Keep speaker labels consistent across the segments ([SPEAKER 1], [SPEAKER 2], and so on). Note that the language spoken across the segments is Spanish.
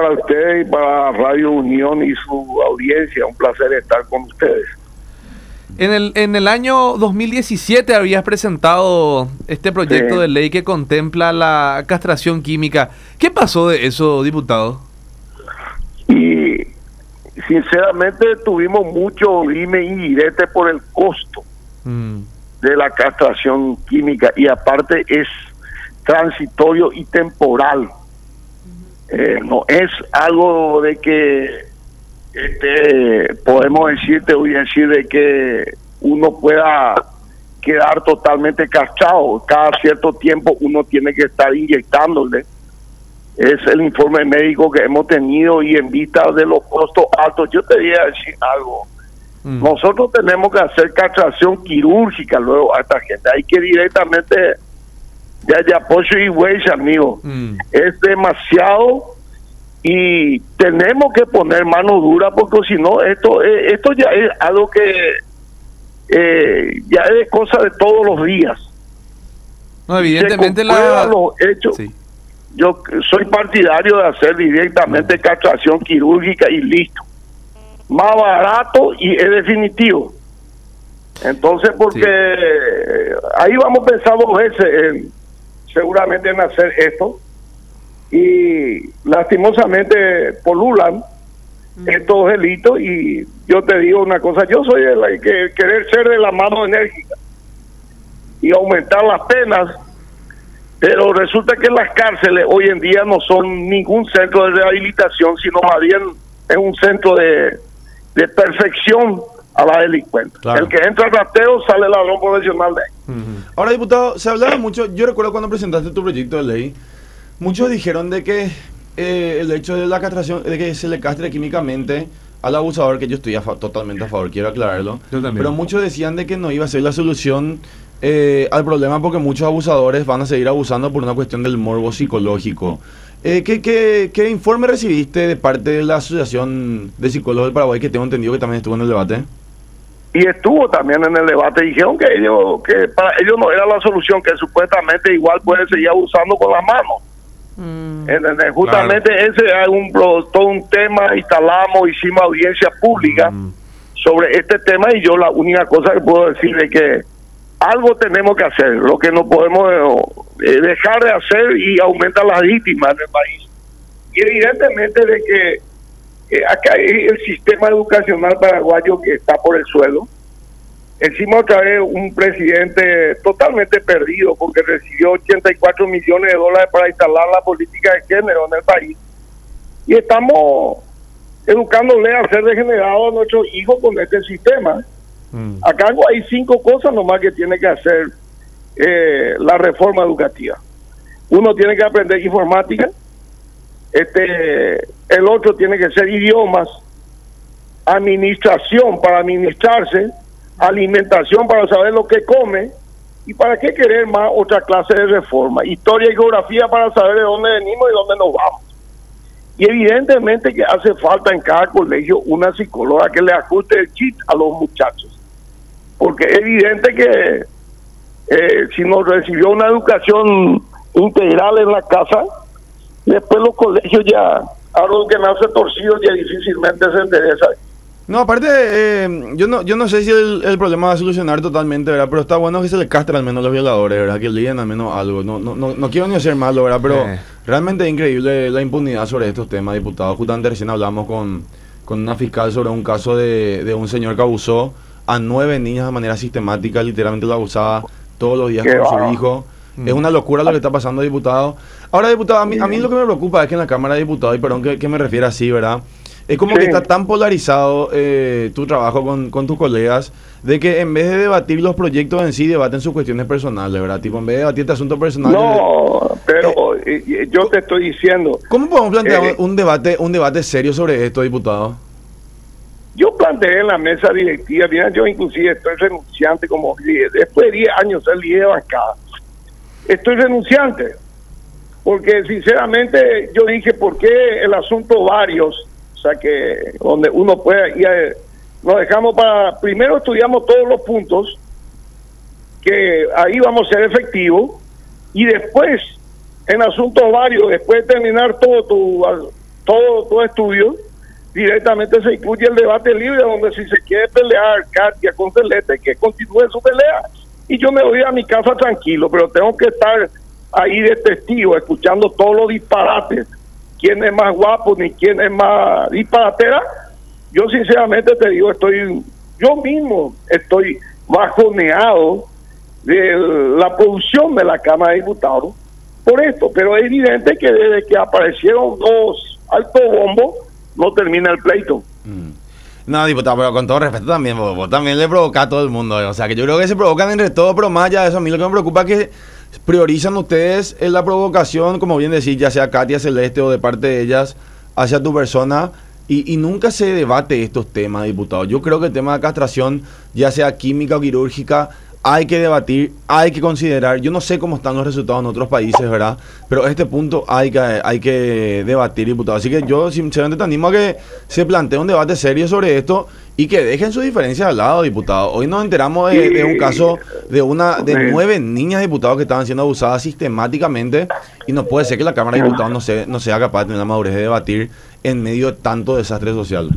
[SPEAKER 1] para ustedes y para Radio Unión y su audiencia. Un placer estar con ustedes.
[SPEAKER 2] En el año 2017 habías presentado este proyecto de ley que contempla la castración química. ¿Qué pasó de eso, diputado?
[SPEAKER 1] Y sinceramente tuvimos mucho dime y direte por el costo de la castración química, y aparte es transitorio y temporal. No es algo de que podemos decirte, voy a decir, de que uno pueda quedar totalmente castrado. Cada cierto tiempo uno tiene que estar inyectándole. Es el informe médico que hemos tenido, y en vista de los costos altos, yo te voy a decir algo. Nosotros tenemos que hacer castración quirúrgica luego a esta gente. Hay que directamente de Ayapocho y Huecha, amigo. Es demasiado. Y tenemos que poner mano dura, porque si no, esto ya es algo que ya es cosa de todos los días.
[SPEAKER 2] No, evidentemente
[SPEAKER 1] los hechos. Sí. Yo soy partidario de hacer directamente castración quirúrgica y listo. Más barato y es definitivo. Entonces, porque ahí vamos a pensar 2 veces seguramente en hacer esto. Y lastimosamente polulan estos delitos. Y yo te digo una cosa, yo soy el que querer ser de la mano enérgica y aumentar las penas, pero resulta que las cárceles hoy en día no son ningún centro de rehabilitación, sino más bien es un centro de perfección a la delincuente. Claro. El que entra rateo sale ladrón profesional de ahí.
[SPEAKER 3] Ahora, diputado, se hablaba mucho, yo recuerdo cuando presentaste tu proyecto de ley, muchos dijeron de que el hecho de la castración, de que se le castre químicamente al abusador, que yo estoy totalmente a favor, quiero aclararlo, pero muchos decían de que no iba a ser la solución al problema, porque muchos abusadores van a seguir abusando por una cuestión del morbo psicológico. ¿Qué informe recibiste de parte de la Asociación de Psicólogos del Paraguay, que tengo entendido que también estuvo en el debate?
[SPEAKER 1] Y estuvo también en el debate. Dijeron que para ellos no era la solución, que supuestamente igual puede seguir abusando con las manos. Justamente claro. Ese es todo un tema. Instalamos, hicimos audiencia pública sobre este tema, y yo la única cosa que puedo decir es que algo tenemos que hacer. Lo que no podemos dejar de hacer y aumentar las víctimas del país. Y evidentemente de que acá hay el sistema educacional paraguayo que está por el suelo. Encima otra vez un presidente totalmente perdido, porque recibió 84 millones de dólares para instalar la política de género en el país. Y estamos educándole a ser degenerados a nuestros hijos con este sistema. Acá hay 5 cosas nomás que tiene que hacer la reforma educativa. Uno tiene que aprender informática, el otro tiene que ser idiomas, administración para administrarse, alimentación para saber lo que come, y para qué querer más otra clase de reforma, historia y geografía para saber de dónde venimos y dónde nos vamos. Y evidentemente que hace falta en cada colegio una psicóloga que le ajuste el chip a los muchachos, porque es evidente que si no recibió una educación integral en la casa, después los colegios ya, algo que nace torcido, ya difícilmente se endereza.
[SPEAKER 3] No, aparte, yo no sé si el problema va a solucionar totalmente, ¿verdad? Pero está bueno que se le castre al menos a los violadores, ¿verdad? Que lean al menos algo. No quiero ni hacer malo, ¿verdad? Pero realmente es increíble la impunidad sobre estos temas, diputados. Justamente recién hablamos con una fiscal sobre un caso de un señor que abusó a 9 niñas de manera sistemática, literalmente lo abusaba todos los días con su hijo. Es una locura lo que está pasando, diputado. Ahora, diputado, a mí lo que me preocupa es que en la Cámara de Diputados, y perdón que me refiera así, ¿verdad? Es como que está tan polarizado tu trabajo con tus colegas, de que en vez de debatir los proyectos en sí, debaten sus cuestiones personales, ¿verdad? Tipo, en vez de debatir este asunto personal...
[SPEAKER 1] No, pero yo te estoy diciendo...
[SPEAKER 3] ¿Cómo podemos plantear un debate serio sobre esto, diputado?
[SPEAKER 1] Yo planteé en la mesa directiva, mira, yo inclusive estoy renunciante como líder, después de 10 años ser líder de bancada. Estoy renunciante, porque sinceramente yo dije, ¿por qué el asunto varios? O sea, que donde uno puede ir, nos dejamos para, primero estudiamos todos los puntos, que ahí vamos a ser efectivos, y después, en asuntos varios, después de terminar todo todo estudio, directamente se incluye el debate libre, donde si se quiere pelear Katia con Celeste, que continúe su pelea. Y yo me voy a mi casa tranquilo, pero tengo que estar ahí de testigo, escuchando todos los disparates, quién es más guapo, ni quién es más disparatera. Yo sinceramente te digo, yo mismo estoy bajoneado de la producción de la Cámara de Diputados por esto, pero es evidente que desde que aparecieron dos altos bombos, no termina el pleito.
[SPEAKER 3] No, diputado, pero con todo respeto también, vos también le provoca a todo el mundo, o sea, que yo creo que se provocan entre todos, pero más allá de eso, a mí lo que me preocupa es que priorizan ustedes en la provocación, como bien decís, ya sea Katia, Celeste o de parte de ellas, hacia tu persona, y nunca se debate estos temas, diputado. Yo creo que el tema de castración, ya sea química o quirúrgica, hay que debatir, hay que considerar. Yo no sé cómo están los resultados en otros países, ¿verdad? Pero este punto hay que debatir, diputado. Así que yo sinceramente te animo a que se plantee un debate serio sobre esto y que dejen sus diferencias al lado, diputado. Hoy nos enteramos de un caso de 9 niñas, diputados, que estaban siendo abusadas sistemáticamente, y no puede ser que la Cámara de Diputados no sea capaz de tener la madurez de debatir en medio de tanto desastre social.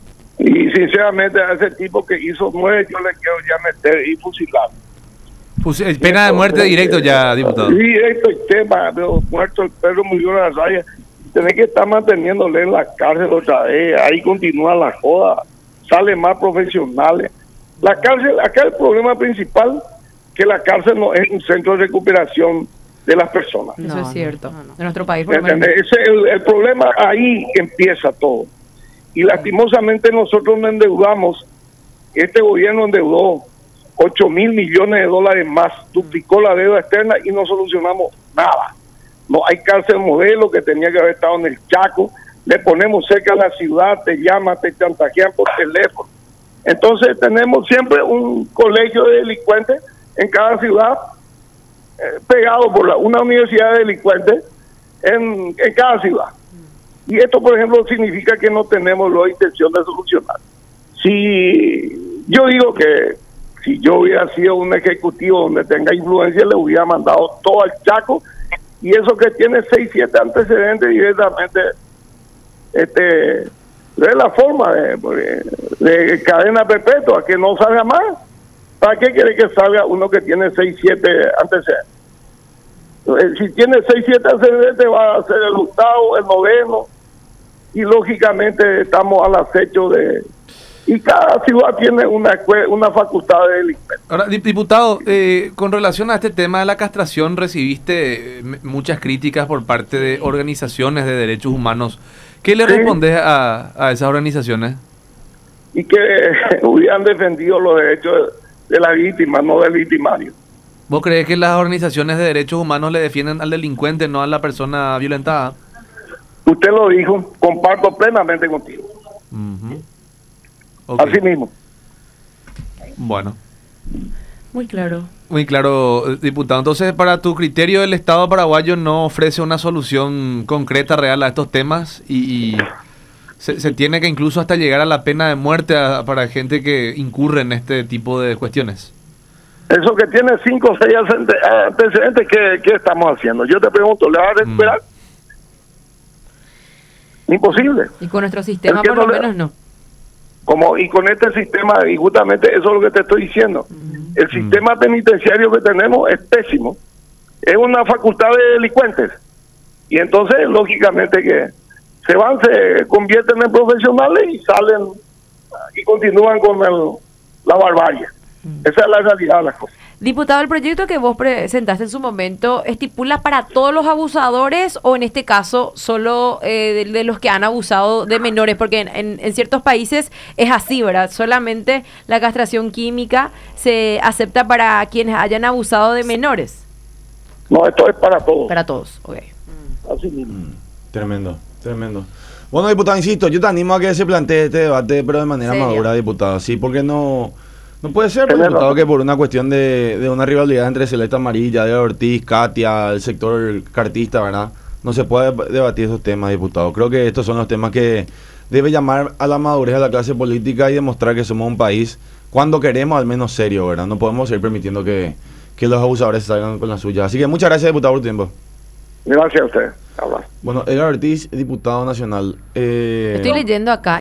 [SPEAKER 1] Y sinceramente a ese tipo que hizo 9 yo le quiero ya meter y fusilar.
[SPEAKER 2] Pena de muerte directo ya, diputado.
[SPEAKER 1] Directo, el tema de los muertos, el perro murió en la raya. Tenés que estar manteniéndole en la cárcel otra vez. Ahí continúa la joda. Sale más profesionales. La cárcel, acá el problema principal, que la cárcel no es un centro de recuperación de las personas.
[SPEAKER 4] Eso es cierto. En nuestro país,
[SPEAKER 1] el problema ahí empieza todo. Y lastimosamente nosotros nos endeudamos. Este gobierno endeudó 8.000 millones de dólares más, duplicó la deuda externa y no solucionamos nada. No hay cárcel modelo que tenía que haber estado en el Chaco. Le ponemos cerca a la ciudad, te llaman, te chantajean por teléfono. Entonces tenemos siempre un colegio de delincuentes en cada ciudad, pegado por una universidad de delincuentes en cada ciudad. Y esto, por ejemplo, significa que no tenemos la intención de solucionar. Si yo digo que si yo hubiera sido un ejecutivo donde tenga influencia, le hubiera mandado todo al Chaco, y eso que tiene 6, 7 antecedentes directamente, de la forma de cadena perpetua, que no salga más. ¿Para qué quiere que salga uno que tiene 6, 7 antecedentes? Si tiene 6, 7 antecedentes, va a ser el 8º, el 9º, y lógicamente estamos al acecho y cada ciudad tiene una facultad de delincuencia.
[SPEAKER 2] Ahora, diputado, con relación a este tema de la castración, recibiste muchas críticas por parte de organizaciones de derechos humanos. ¿Qué le respondes a esas organizaciones?
[SPEAKER 1] Y que hubieran defendido los derechos de la víctima, no del victimario.
[SPEAKER 2] ¿Vos crees que las organizaciones de derechos humanos le defienden al delincuente, no a la persona violentada?
[SPEAKER 1] Usted lo dijo, comparto plenamente contigo.
[SPEAKER 2] Okay.
[SPEAKER 1] Así mismo.
[SPEAKER 2] Bueno.
[SPEAKER 4] Muy claro.
[SPEAKER 2] Muy claro, diputado. Entonces, para tu criterio, el Estado paraguayo no ofrece una solución concreta, real a estos temas, y se tiene que incluso hasta llegar a la pena de muerte para gente que incurre en este tipo de cuestiones.
[SPEAKER 1] Eso que tiene 5 o 6 antecedentes, ¿qué estamos haciendo? Yo te pregunto, ¿le va a recuperar? Imposible.
[SPEAKER 4] Y con nuestro sistema por lo menos no.
[SPEAKER 1] Y con este sistema, y justamente eso es lo que te estoy diciendo. El sistema penitenciario que tenemos es pésimo. Es una facultad de delincuentes. Y entonces, lógicamente, que se convierten en profesionales y salen y continúan con la barbarie. Esa es la realidad de las cosas.
[SPEAKER 4] Diputado, ¿el proyecto que vos presentaste en su momento estipula para todos los abusadores o en este caso solo de los que han abusado de menores? Porque en ciertos países es así, ¿verdad? Solamente la castración química se acepta para quienes hayan abusado de menores.
[SPEAKER 1] No, esto es para todos.
[SPEAKER 4] Para todos, ok.
[SPEAKER 1] Así mismo.
[SPEAKER 3] Tremendo. Bueno, diputado, insisto, yo te animo a que se plantee este debate, pero de manera madura, diputado. Sí, porque no puede ser, diputado, que por una cuestión de una rivalidad entre Celeste Amarilla, de Ortiz, Katia, el sector cartista, ¿verdad? No se puede debatir esos temas, diputado. Creo que estos son los temas que debe llamar a la madurez de la clase política y demostrar que somos un país, cuando queremos, al menos serio, ¿verdad? No podemos seguir permitiendo que los abusadores salgan con la suya. Así que muchas gracias, diputado, por tu tiempo.
[SPEAKER 1] Gracias a usted. Habla.
[SPEAKER 3] Bueno, Edgar Ortiz, diputado nacional.
[SPEAKER 4] Estoy leyendo acá.